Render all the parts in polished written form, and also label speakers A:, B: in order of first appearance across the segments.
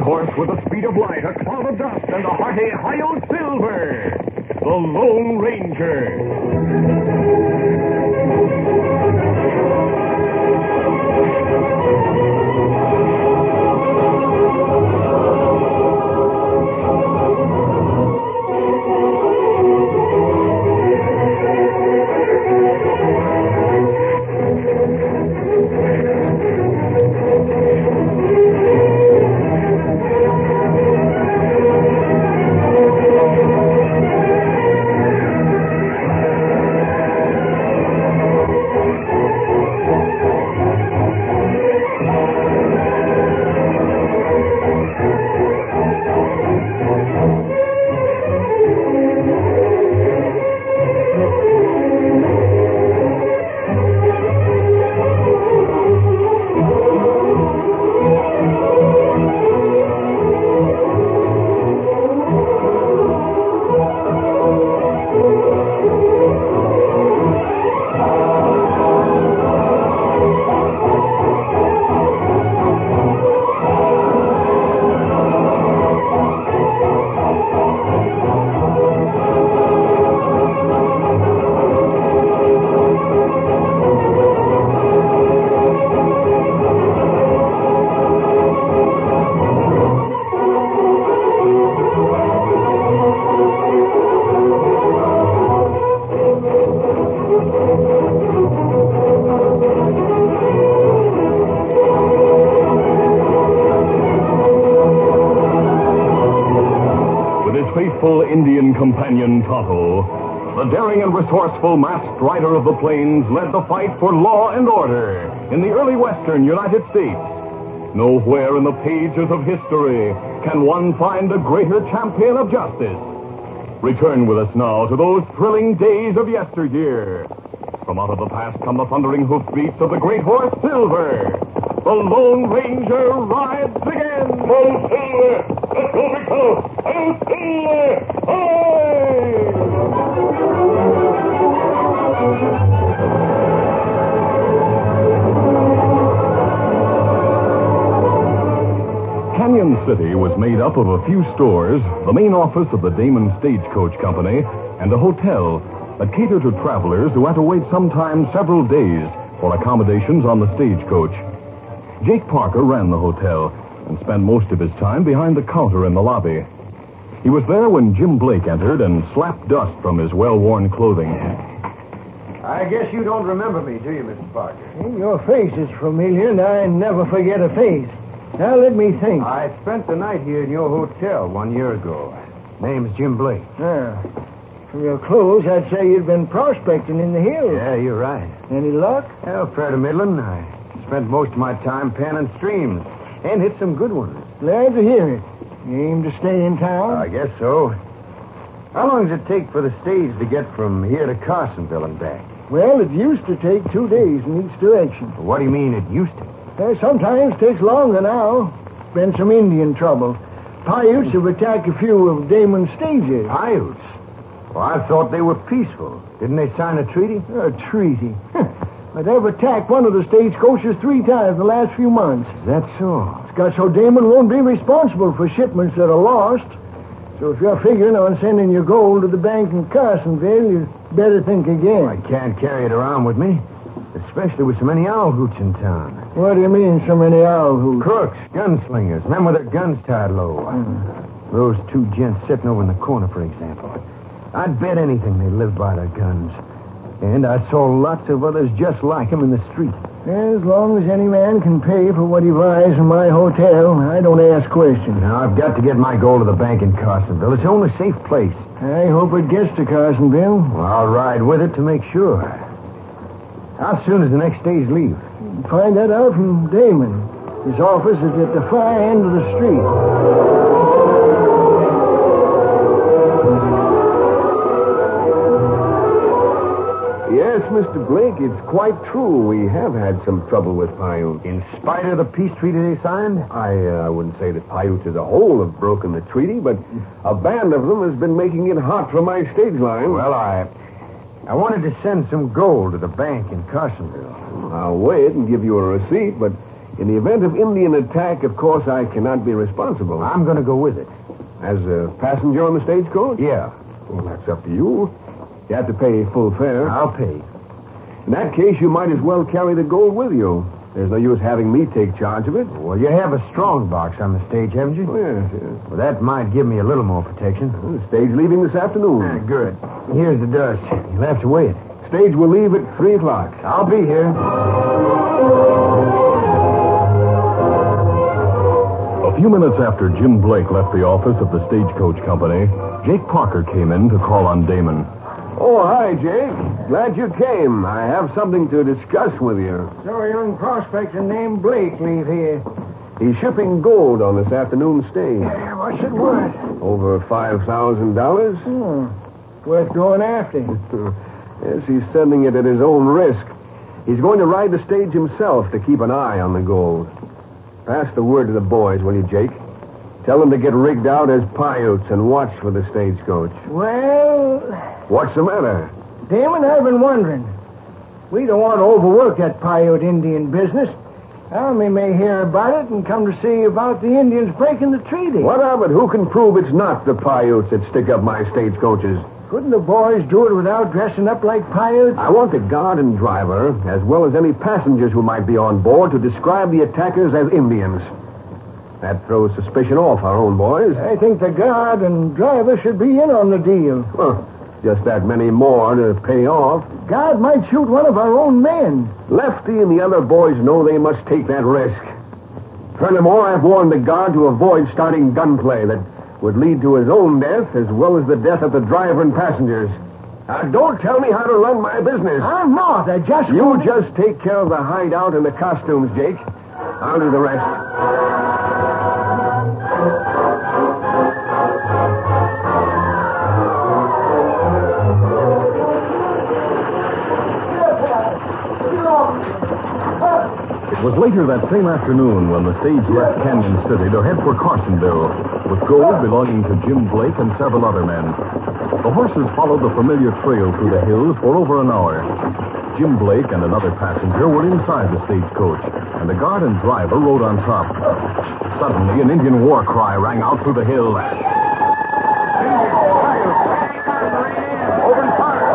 A: horse with the speed of light, a cloud of dust, and a hearty Hi-Yo Silver, the Lone Ranger. Indian companion Tonto, the daring and resourceful masked rider of the plains, led the fight for law and order in the early western United States. Nowhere in the pages of history can one find a greater champion of justice. Return with us now to those thrilling days of yesteryear. From out of the past come the thundering hoofbeats of the great horse Silver. The Lone Ranger rides again. Oh, Silver! Let's go, big fellow! Oh, Silver! Canyon City was made up of a few stores, the main office of the Damon Stagecoach Company, and a hotel that catered to travelers who had to wait sometimes several days for accommodations on the stagecoach. Jake Parker ran the hotel and spent most of his time behind the counter in the lobby. He was there when Jim Blake entered and slapped dust from his well-worn clothing.
B: I guess you don't remember me, do you, Mr. Parker?
C: Your face is familiar, and I never forget a face. Now, let me think.
B: I spent the night here in your hotel 1 year ago. Name's Jim Blake.
C: From your clothes, I'd say you'd been prospecting in the hills.
B: Yeah, you're right.
C: Any luck?
B: Well, fair to middling. I spent most of my time panning streams and hit some good ones.
C: Glad to hear it. You aim to stay in town?
B: I guess so. How long does it take for the stage to get from here to Carsonville and back?
C: Well, it used to take 2 days in each direction.
B: What do you mean it used to?
C: Sometimes takes longer now. Been some Indian trouble. Paiutes have attacked a few of Damon's stages.
B: Paiutes? Well, I thought they were peaceful. Didn't they sign a treaty?
C: A treaty? But they've attacked one of the stagecoaches 3 times in the last few months.
B: Is that so?
C: It's got so Damon won't be responsible for shipments that are lost. So if you're figuring on sending your gold to the bank in Carsonville, you better think again.
B: I can't carry it around with me, especially with so many owl hoots in town.
C: What do you mean, so many owl hoots?
B: Crooks, gunslingers, men with their guns tied low. Those 2 gents sitting over in the corner, for example. I'd bet anything they live by their guns. And I saw lots of others just like them in the street.
C: As long as any man can pay for what he buys in my hotel, I don't ask questions.
B: Now, I've got to get my gold to the bank in Carsonville. It's the only safe place.
C: I hope it gets to Carsonville.
B: Well, I'll ride with it to make sure. How soon does the next stage leave?
C: Find that out from Damon. His office is at the far end of the street.
D: Yes, Mr. Blake, it's quite true. We have had some trouble with Paiute.
B: In spite of the peace treaty they signed?
D: I wouldn't say that Paiute as a whole have broken the treaty, but a band of them has been making it hot for my stage line.
B: Well, I wanted to send some gold to the bank in Carsonville.
D: I'll weigh it and give you a receipt, but In the event of Indian attack, of course, I cannot be responsible.
B: I'm going to go with it.
D: As a passenger on the stagecoach?
B: Yeah,
D: Well, that's up to you. You have to pay full fare.
B: I'll pay.
D: In that case, you might as well carry the gold with you. There's no use having me take charge of it.
B: Well, you have a strong box on the stage, haven't you?
D: Oh, yes.
B: Well, that might give me a little more protection.
D: The stage leaving this afternoon.
B: Good. Here's the dust. You'll have to wait.
D: Stage will leave at 3 o'clock.
B: I'll be here.
A: A few minutes after Jim Blake left the office of the Stagecoach Company, Jake Parker came in to call on Damon.
D: Oh, hi, Jake. Glad you came. I have something to discuss with you.
C: So a young prospector named Blake leave here.
D: He's shipping gold on this afternoon stage.
C: What's it worth?
D: Over $5,000.
C: Worth going after.
D: Yes, he's sending it at his own risk. He's going to ride the stage himself to keep an eye on the gold. Pass the word to the boys, will you, Jake? Tell them to get rigged out as Paiutes and watch for the stagecoach.
C: Well,
D: What's the matter?
C: Damon, I've been wondering. We don't want to overwork that Paiute Indian business. Army may hear about it and come to see about the Indians breaking the treaty.
D: What of it? Who can prove it's not the Paiutes that stick up my stagecoaches?
C: Couldn't the boys do it without dressing up like Paiutes?
D: I want the guard and driver, as well as any passengers who might be on board, to describe the attackers as Indians. That throws suspicion off our own boys.
C: I think the guard and driver should be in on the deal.
D: Just that many more to pay off.
C: Guard might shoot one of our own men.
D: Lefty and the other boys know they must take that risk. Furthermore, I've warned the guard to avoid starting gunplay that would lead to his own death as well as the death of the driver and passengers. Now, don't tell me how to run my business.
C: I'm not. I just...
D: You just take care of the hideout and the costumes, Jake. I'll do the rest.
A: It was later that same afternoon when the stage left Canyon City to head for Carsonville, with gold belonging to Jim Blake and several other men. The horses followed the familiar trail through the hills for over an hour. Jim Blake and another passenger were inside the stagecoach, and the guard and driver rode on top. Suddenly, an Indian war cry rang out through the hill.
D: Open fire!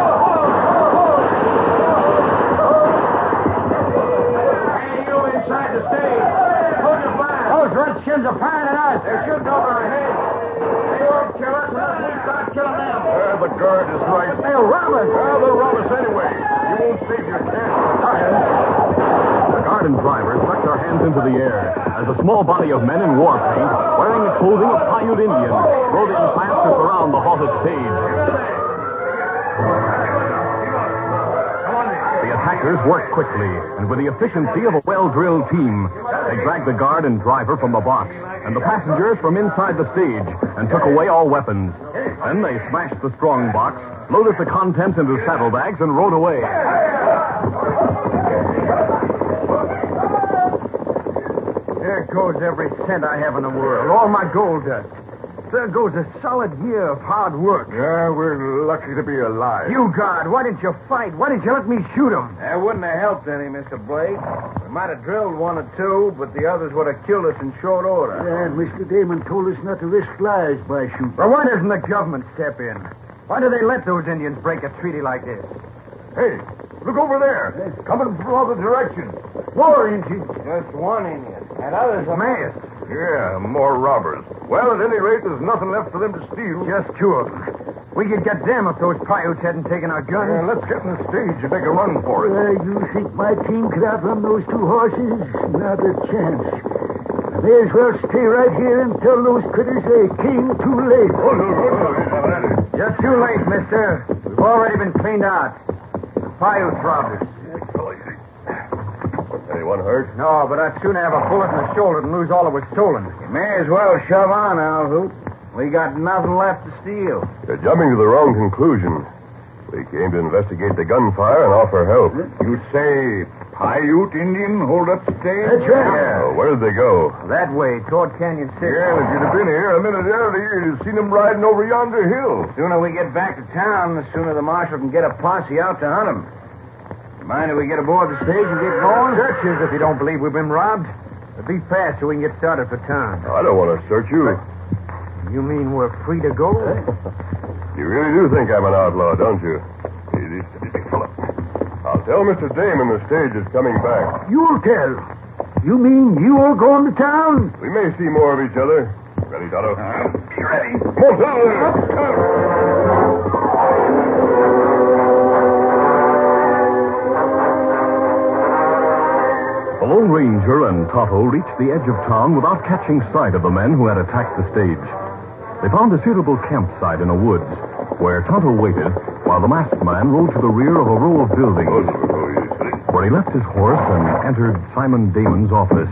C: Hey, you inside the stage. Hold your fire. Those redskins are firing at us. They're shooting over our heads. They won't kill us unless we start killing them.
D: The guard is right.
C: They'll rob us.
D: Well, they'll rob us anyway. You won't save your chance of dying.
A: The guard and driver stuck their hands into the air as a small body of men in war paint, wearing the clothing of Paiute Indians, rode in fast to surround the halted stage. The attackers worked quickly, and with the efficiency of a well-drilled team, they dragged the guard and driver from the box, and the passengers from inside the stage, and took away all weapons. Then they smashed the strong box, loaded the contents into saddlebags, and rode away.
B: There goes every cent I have in the world. All my gold dust. There goes a solid year of hard work.
D: Yeah, we're lucky to be alive.
B: You, guard, why didn't you fight? Why didn't you let me shoot him?
E: That wouldn't have helped any, Mr. Blake. We might have drilled one or two, but the others would have killed us in short order.
C: And Mr. Damon told us not to risk lives by shooting.
B: Well, why doesn't the government step in? Why do they let those Indians break a treaty like this?
D: Hey, look over there. Coming from other direction.
C: War Indians.
E: Just one Indian. And others are masked.
D: Yeah, more robbers. Well, at any rate, there's nothing left for them to steal.
B: Just two of them. We could get them if those Paiutes hadn't taken our guns.
D: Let's get in the stage and make a run for it.
C: You think my team could outrun those two horses? Not a chance. May as well stay right here and tell those critters they came too late.
B: You're too late, mister. We've already been cleaned out. Paiute robbers.
D: Anyone hurt?
B: No, but I'd sooner have a bullet in the shoulder than lose all that was stolen.
E: You may as well shove on, Alhoot. We got nothing left to steal.
D: You're jumping to the wrong conclusion. We came to investigate the gunfire and offer help.
F: You say Paiute Indian hold up the stage?
C: That's right.
D: Oh, where did they go?
B: That way, toward Canyon City.
D: Yeah, if you'd have been here a minute earlier, you'd have seen them riding over yonder hill.
E: The sooner we get back to town, the sooner the marshal can get a posse out to hunt them. Mind if we get aboard the stage and get going?
B: Searches if you don't believe we've been robbed.
C: Be fast so we can get started for town.
G: I don't want to search you.
C: You mean we're free to go?
G: You really do think I'm an outlaw, don't you? Easy, steady, fella. I'll tell Mr. Damon the stage is coming back.
C: You'll tell. You mean you're going to town?
G: We may see more of each other. Ready, Tonto?
F: Be ready.
G: Come on, Tonto.
A: The Lone Ranger and Tonto reached the edge of town without catching sight of the men who had attacked the stage. They found a suitable campsite in the woods, where Tonto waited while the masked man rode to the rear of a row of buildings, where he left his horse and entered Simon Damon's office.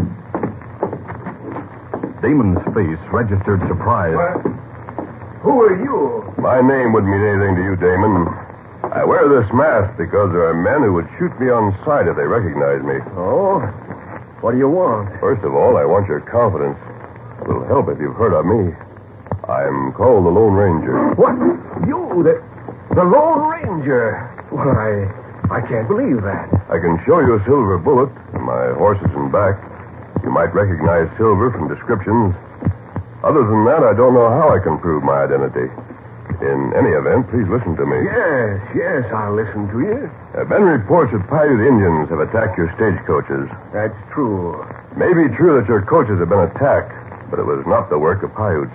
A: Damon's face registered surprise.
D: Who are you?
G: My name wouldn't mean anything to you, Damon. I wear this mask because there are men who would shoot me on sight if they recognize me.
D: Oh? What do you want?
G: First of all, I want your confidence. It will help if you've heard of me. I'm called the Lone Ranger.
D: What? You, the Lone Ranger? Well, I can't believe that.
G: I can show you a silver bullet in my horses and back. You might recognize silver from descriptions. Other than that, I don't know how I can prove my identity. In any event, please listen to me.
D: Yes, I'll listen to you.
G: There have been reports that Paiute Indians have attacked your stagecoaches.
D: That's true.
G: It may be true that your coaches have been attacked, but it was not the work of Paiutes.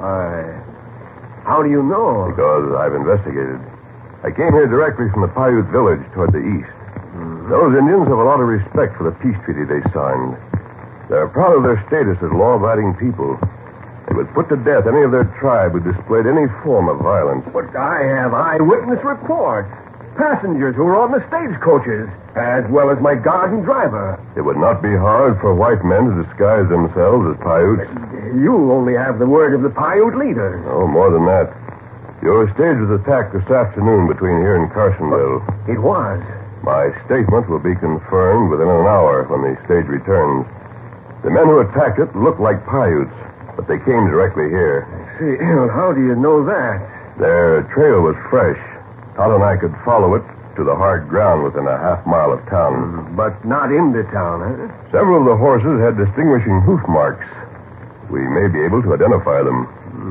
D: How do you know?
G: Because I've investigated. I came here directly from the Paiute village toward the east. Mm-hmm. Those Indians have a lot of respect for the peace treaty they signed. They're proud of their status as law-abiding people. They would put to death any of their tribe who displayed any form of violence.
D: But I have eyewitness reports. Passengers who were on the stagecoaches, as well as my guard and driver.
G: It would not be hard for white men to disguise themselves as Paiutes.
D: You only have the word of the Paiute leaders.
G: Oh, more than that. Your stage was attacked this afternoon between here and Carsonville.
D: It was.
G: My statement will be confirmed within an hour when the stage returns. The men who attacked it looked like Paiutes, but they came directly here.
D: I see. Well, how do you know that?
G: Their trail was fresh. Todd and I could follow it to the hard ground within a half mile of town.
D: But not into town, huh?
G: Several of the horses had distinguishing hoof marks. We may be able to identify them.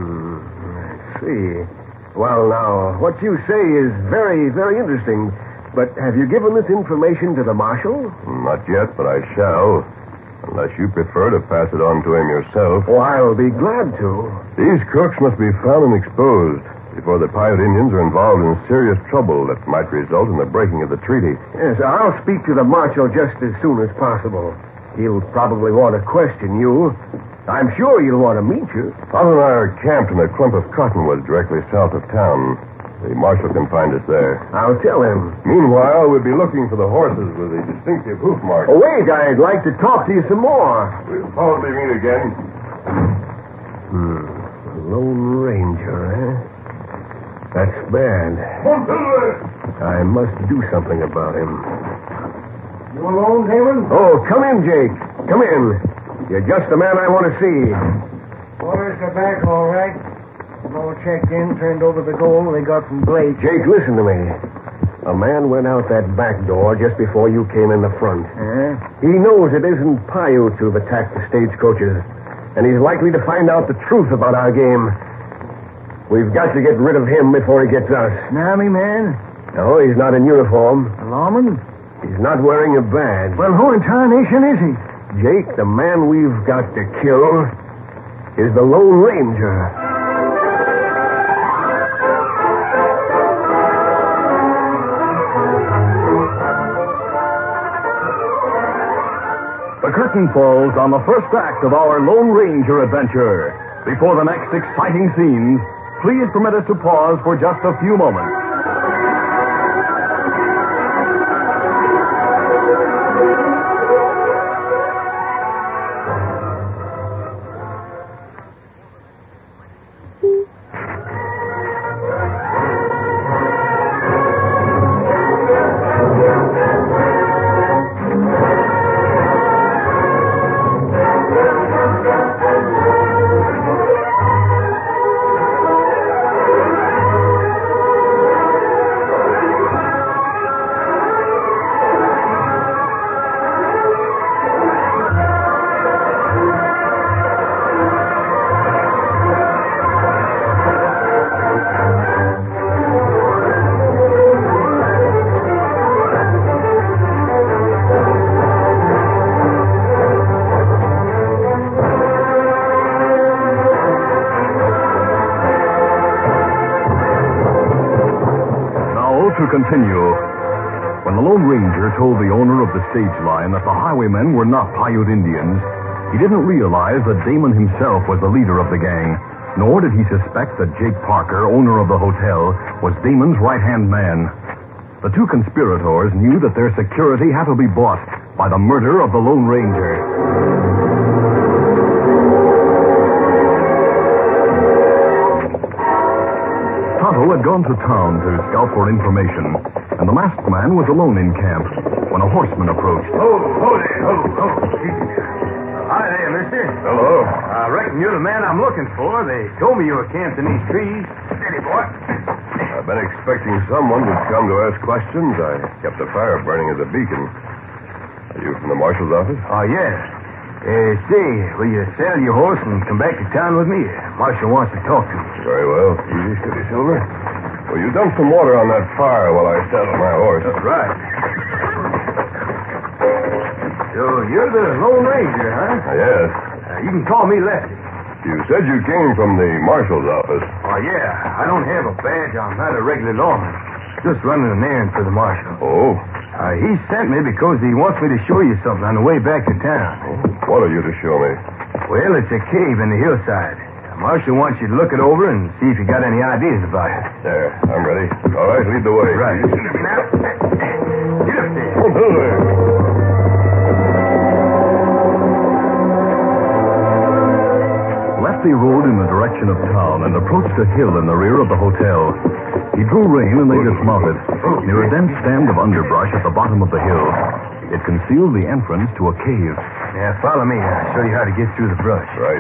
D: I see. Well, now, what you say is very, very interesting. But have you given this information to the marshal?
G: Not yet, but I shall. Unless you prefer to pass it on to him yourself.
D: Oh, I'll be glad to.
G: These crooks must be found and exposed before the Paiute Indians are involved in serious trouble that might result in the breaking of the treaty.
D: Yes, I'll speak to the marshal just as soon as possible. He'll probably want to question you. I'm sure he'll want to meet you.
G: Todd and I are camped in a clump of cottonwoods directly south of town. The marshal can find us there.
D: I'll tell him.
G: Meanwhile, we'll be looking for the horses with the distinctive hoof marks.
D: Oh, wait, I'd like to talk to you some more.
G: We'll probably meet again.
D: Lone Ranger, eh? That's bad. I must do something about him.
C: You alone, Damon?
D: Oh, come in, Jake. Come in. You're just the man I want to see.
C: Boys are back all right. All checked in, turned over the gold they got from Blake.
D: Jake, listen to me. A man went out that back door just before you came in the front. He knows it isn't Paiutes who've attacked the stagecoaches, and he's likely to find out the truth about our game. We've got to get rid of him before he gets us.
C: An army man?
D: No, he's not in uniform.
C: A lawman?
D: He's not wearing a badge.
C: Well, who in tarnation is he?
D: Jake, the man we've got to kill is the Lone Ranger.
A: The curtain falls on the first act of our Lone Ranger adventure. Before the next exciting scenes, please permit us to pause for just a few moments. continue. When the Lone Ranger told the owner of the stage line that the highwaymen were not Paiute Indians, he didn't realize that Damon himself was the leader of the gang, nor did he suspect that Jake Parker, owner of the hotel, was Damon's right-hand man. The two conspirators knew that their security had to be bought by the murder of the Lone Ranger. Tonto had gone to town to scout for information, and the masked man was alone in camp when a horseman approached.
E: Oh, hi there, mister.
G: Hello.
E: I reckon you're the man I'm looking for. They told me you were camped in these trees. Steady, boy.
G: I've been expecting someone would come to ask questions. I kept the fire burning as a beacon. Are you from the marshal's office?
E: Oh, yes. Say, will you sell your horse and come back to town with me? Marshal wants to talk to me.
G: Very well. Easy, steady, Silver. Well, you dump some water on that fire while I saddle my horse.
E: That's right. So you're the Lone Ranger, huh?
G: Yes.
E: You can call me Lefty.
G: You said you came from the marshal's office.
E: Oh, yeah. I don't have a badge. I'm not a regular lawman. Just running an errand for the marshal.
G: Oh?
E: He sent me because he wants me to show you something on the way back to town.
G: What are you to show me?
E: Well, it's a cave in the hillside. The marshal wants you to look it over and see if you got any ideas about it.
G: There, I'm ready. All right, lead the way.
E: Right. Now, get up there.
G: Oh, there.
A: Lefty rode in the direction of town and approached a hill in the rear of the hotel. He drew rein and they dismounted near a dense stand of underbrush at the bottom of the hill. It concealed the entrance to a cave.
E: Yeah, follow me. I'll show you how to get through the brush.
G: Right.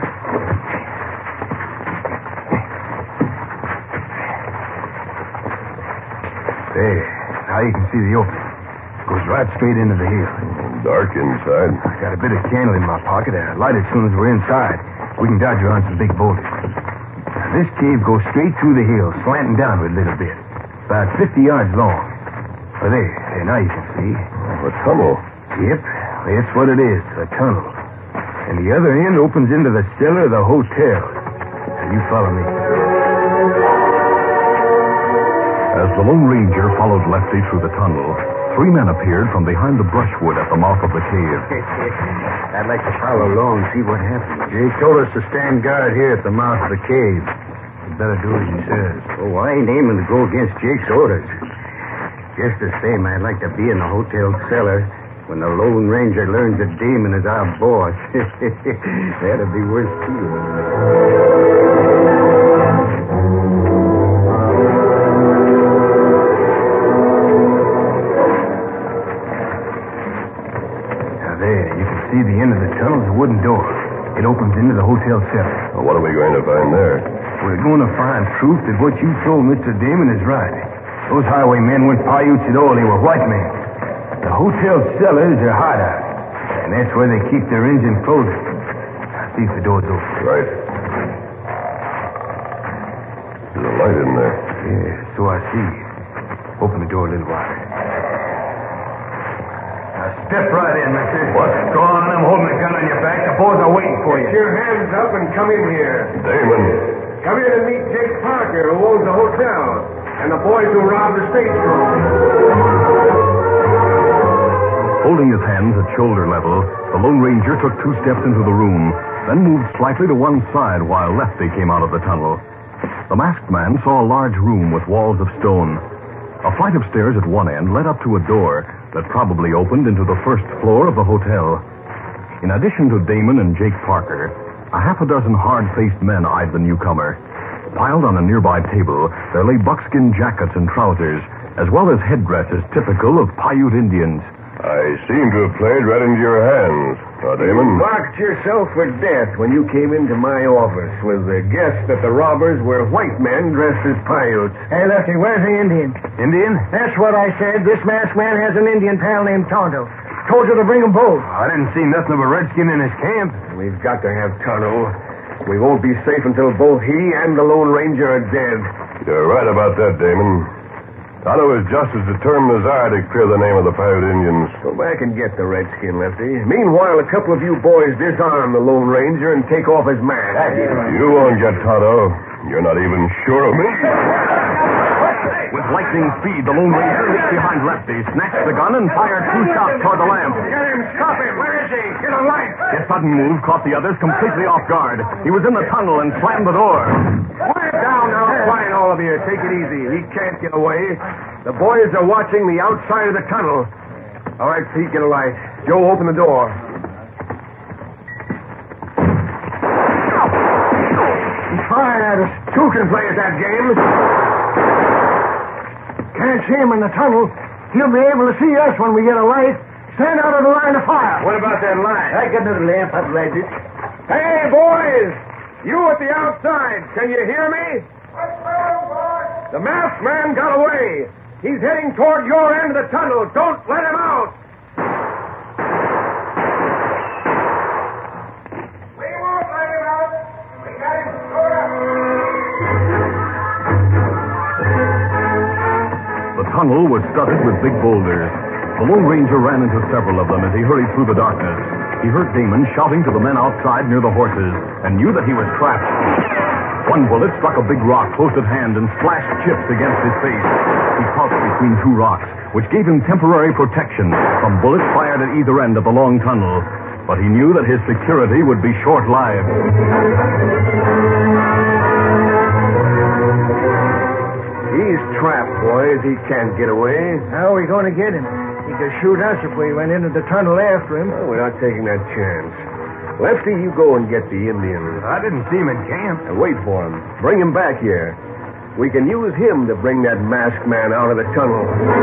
E: There. Now you can see the opening. Goes right straight into the hill.
G: Dark inside.
E: I got a bit of candle in my pocket. I'll light it as soon as we're inside. We can dodge around some big boulders. Now, this cave goes straight through the hill, slanting downward a little bit. About 50 yards long. Oh, there. Now you can see.
G: A tunnel.
E: Yep. That's what it is. A tunnel. And the other end opens into the cellar of the hotel. Now, you follow me.
A: As the Lone Ranger followed Lefty through the tunnel, three men appeared from behind the brushwood at the mouth of the cave.
E: I'd like to follow along and see what happens. Jake told us to stand guard here at the mouth of the cave. We'd better do as he says. Oh, I ain't aiming to go against Jake's orders. Just the same, I'd like to be in the hotel cellar when the Lone Ranger learns that Damon is our boss. That'd be worth seeing. See the end of the tunnel is a wooden door. It opens into the hotel cellar.
G: Well, what are we going to find there?
E: We're going to find proof that what you told Mr. Damon is right. Those highwaymen weren't Paiutes at all. They were white men. The hotel cellar is their hideout. And that's where they keep their engine clothing. Now, see if the door's open.
G: Right. There's a light in there.
E: Yeah, so I see. Open the door a little wider. Step right in, mister.
G: What?
E: Go on. I'm holding a gun on your back. The boys are waiting for you.
D: Get your hands up and come in here.
G: Damon.
D: Come in and meet Jake Parker, who owns the hotel, and the boys who robbed the stagecoach.
A: Holding his hands at shoulder level, the Lone Ranger took 2 steps into the room, then moved slightly to one side while Lefty came out of the tunnel. The masked man saw a large room with walls of stone. A flight of stairs at one end led up to a door that probably opened into the first floor of the hotel. In addition to Damon and Jake Parker, a half a dozen hard-faced men eyed the newcomer. Piled on a nearby table, there lay buckskin jackets and trousers, as well as headdresses typical of Paiute Indians.
G: I seem to have played right into your hands. Damon?
D: You marked yourself for death when you came into my office with the guess that the robbers were white men dressed as Paiutes.
C: Hey, Lefty, where's the Indian?
E: Indian?
C: That's what I said. This masked man has an Indian pal named Tonto. Told you to bring them both.
E: I didn't see nothing of a redskin in his camp.
D: We've got to have Tonto. We won't be safe until both he and the Lone Ranger are dead.
G: You're right about that, Damon. Tonto is just as determined as I to clear the name of the Paiute Indians.
D: Go back and get the redskin, Lefty. Meanwhile, a couple of you boys disarm the Lone Ranger and take off his mask.
G: You won't get Tonto. You're not even sure of me.
E: With
A: With lightning speed, the Lone Ranger leaped behind Lefty, snatched the gun, and fired 2 shots toward the lamp.
D: Get him! Stop him! Where is he? Get a light!
A: His sudden move caught the others completely off guard. He was in the tunnel and slammed the door.
D: Quiet down now. Quiet, all of you. Take it easy. He can't get away. The boys are watching the outside of the tunnel. All right, Pete, get a light. Joe, open the door. He's firing at us. 2 can play at that game.
C: Can't see him in the tunnel. He'll be able to see us when we get a light. Stand out of the line of fire.
D: What about that light?
C: I got another lamp. I'll light it.
D: Hey, boys! You at the outside, can you hear me? The masked man got away. He's heading toward your end of the tunnel. Don't let him out. We won't let him out. We got him stored up.
A: The tunnel was studded with big boulders. The Lone Ranger ran into several of them as he hurried through the darkness. He heard Damon shouting to the men outside near the horses and knew that he was trapped. One bullet struck a big rock close at hand and splashed chips against his face. He crouched between 2 rocks, which gave him temporary protection from bullets fired at either end of the long tunnel. But he knew that his security would be short-lived.
D: He's trapped, boys. He can't get away.
C: How are we going to get him? He could shoot us if we went into the tunnel after him.
D: Well, we're not taking that chance. Lefty, you go and get the Indian.
E: I didn't see him in camp.
D: And wait for him. Bring him back here. We can use him to bring that masked man out of the tunnel.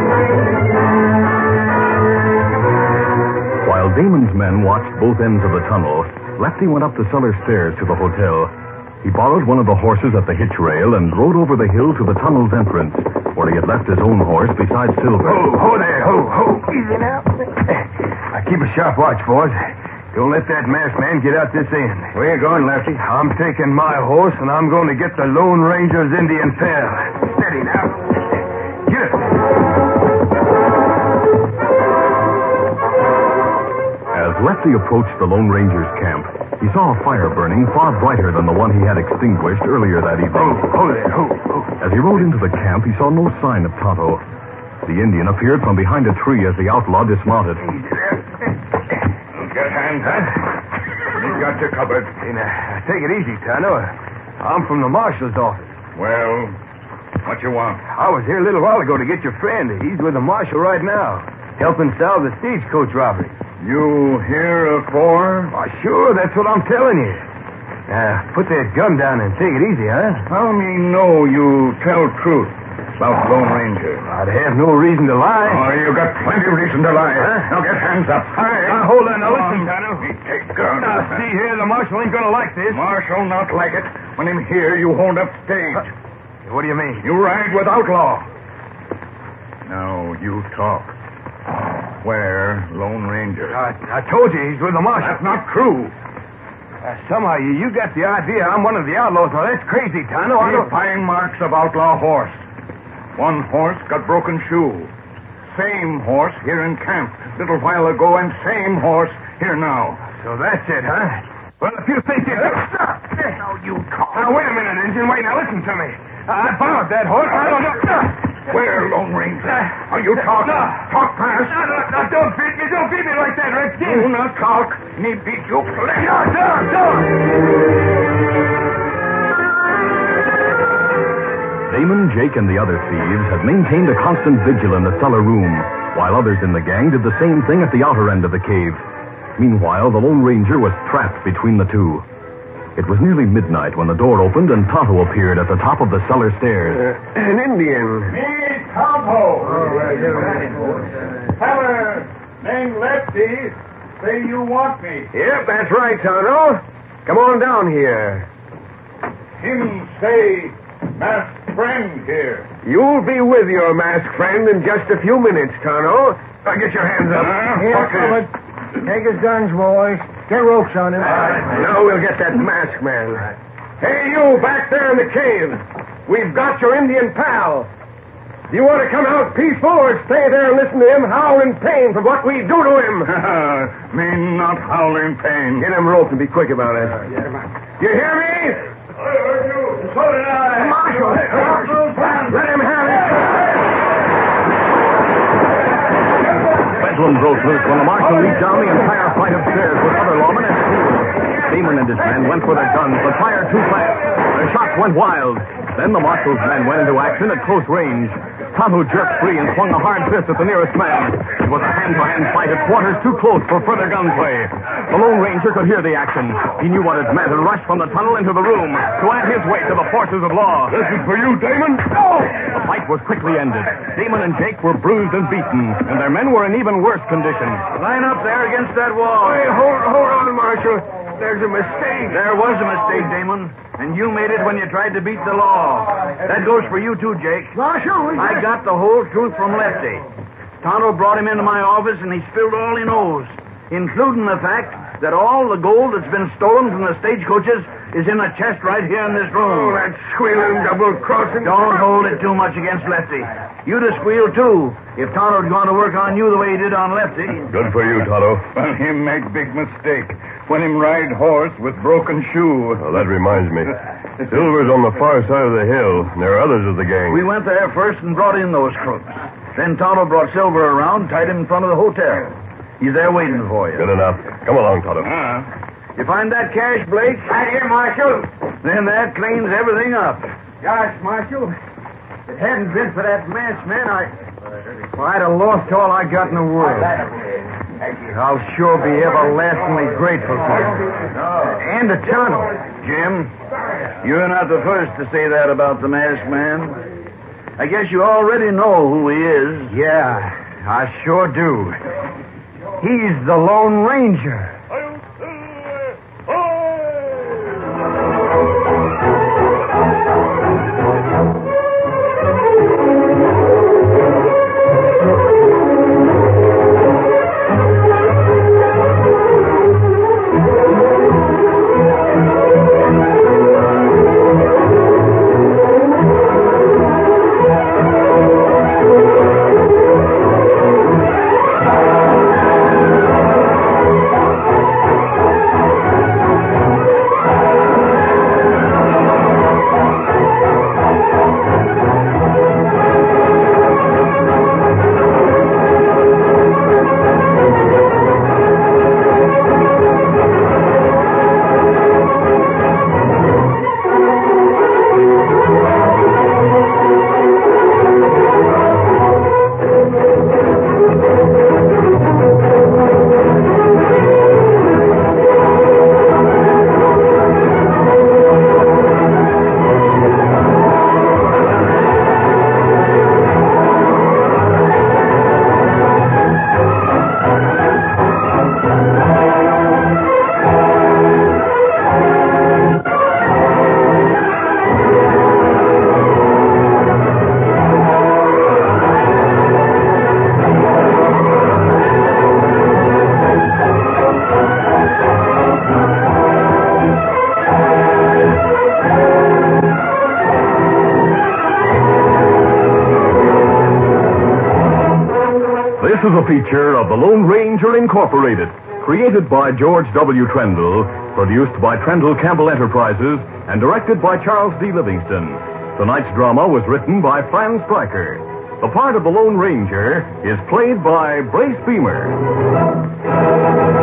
A: While Damon's men watched both ends of the tunnel, Lefty went up the cellar stairs to the hotel. He borrowed one of the horses at the hitch rail and rode over the hill to the tunnel's entrance, where he had left his own horse beside Silver.
E: Ho there, ho. Easy now. I keep a sharp watch, boys. Don't let that masked man get out this end.
D: Where you going, Lefty?
E: I'm taking my horse, and I'm going to get the Lone Ranger's Indian pal. Steady now. Get it.
A: As Lefty approached the Lone Ranger's camp, he saw a fire burning far brighter than the one he had extinguished earlier that evening.
E: Ho there, ho.
A: As he rode into the camp, he saw no sign of Tonto. The Indian appeared from behind a tree as the outlaw dismounted.
E: Easy there.
F: Get hands up. We've got you covered.
E: Hey, now, take it easy, Tonto. I'm from the marshal's office.
F: Well, what you want?
E: I was here a little while ago to get your friend. He's with the marshal right now, helping solve the stagecoach robbery.
F: You here for?
E: Why, sure, that's what I'm telling you. Put that gun down and take it easy, huh?
F: How me know you tell truth about Lone Ranger?
E: I'd have no reason to lie.
F: Oh, you got plenty of reason to lie.
E: Huh?
F: Now get hands up.
E: Now, hold on. Now, listen, Tonto.
F: Take gun.
E: Now, see here, the marshal ain't gonna like this.
F: Marshal not like it. When him here, you hold up stage.
E: What do you mean?
F: You ride with outlaw. Now, you talk. Where, Lone Ranger?
E: I told you he's with the marshal.
F: That's not true.
E: Somehow you got the idea I'm one of the outlaws. Now, that's crazy, Tonto. I
F: See
E: don't...
F: fine marks of outlaw horse. One horse got broken shoe. Same horse here in camp little while ago, and same horse here now.
E: So that's it, huh? Well, if you think you... Stop!
F: Now, you talk.
E: Now, wait a minute, Injun. Wait, now, listen to me. I borrowed that horse. I don't know...
F: Where, Lone Ranger? Are you talking?
E: No.
F: Talk fast.
E: No, don't beat me. Don't beat me like that, Redskin.
F: Do not talk. Me beat you plenty.
E: No.
A: Damon, Jake, and the other thieves had maintained a constant vigil in the cellar room, while others in the gang did the same thing at the outer end of the cave. Meanwhile, the Lone Ranger was trapped between the two. It was nearly midnight when the door opened and Tonto appeared at the top of the cellar stairs.
D: An Indian.
F: Me, Tonto. Feller named Lefty. Say you want me.
D: Yep, that's right, Tonto. Come on down here.
F: Him say, masked friend here.
D: You'll be with your masked friend in just a few minutes, Tonto. Get your hands up.
C: Here, Comet. Take his guns, boys. Get ropes on him.
D: Now we'll get that masked man. Hey, you back there in the cave. We've got your Indian pal. Do you want to come out peaceful or stay there and listen to him howl in pain for what we do to him?
F: Me not howl in pain.
D: Get him roped and be quick about it. You hear me?
F: I heard you. So did I.
D: Marshal, let him have it.
A: bedlam broke loose when the marshal leaped down the entire flight of stairs with other lawmen at school. Damon and his men went for their guns, but fired too fast. Their shots went wild. Then the marshal's men went into action at close range. Tonto jerked free and swung a hard fist at the nearest man. It was a hand-to-hand fight at quarters too close for further gunplay. The Lone Ranger could hear the action. He knew what it meant and rushed from the tunnel into the room to add his weight to the forces of law.
G: This is for you, Damon.
A: Oh! The fight was quickly ended. Damon and Jake were bruised and beaten, and their men were in even worse condition.
E: Line up there against that wall.
D: Hey, hold on, Marshal. There's a mistake.
E: There was a mistake, Damon. And you made it when you tried to beat the law. That goes for you, too, Jake.
C: Marshal,
E: I got the whole truth from Lefty. Tonto brought him into my office, and he spilled all he knows, including the fact that all the gold that's been stolen from the stagecoaches is in a chest right here in this room.
D: Oh, that squealing double-crossing...
E: Don't hold it too much against Lefty. You'd have squealed, too, if Tonto had gone to work on you the way he did on Lefty.
G: Good for you, Tonto.
F: Well, him make big mistake when him ride horse with broken shoe.
G: Well, that reminds me. Silver's on the far side of the hill. There are others of the gang.
E: We went there first and brought in those crooks. Then Tonto brought Silver around, tied him in front of the hotel. He's there waiting for you.
G: Good enough. Come along, Tonto.
E: You find that cash, Blake?
C: Right here, Marshal.
E: Then that cleans everything up.
C: Gosh, Marshal, if it hadn't been for that masked man, I'd have lost all I got in the world. I'll sure be everlastingly grateful to you. And to Tonto.
E: Jim, you're not the first to say that about the masked man. I guess you already know who he is.
C: Yeah, I sure do. He's the Lone Ranger.
A: This is a feature of the Lone Ranger Incorporated, created by George W. Trendle, produced by Trendle Campbell Enterprises, and directed by Charles D. Livingston. Tonight's drama was written by Franz Stryker. The part of the Lone Ranger is played by Brace Beamer.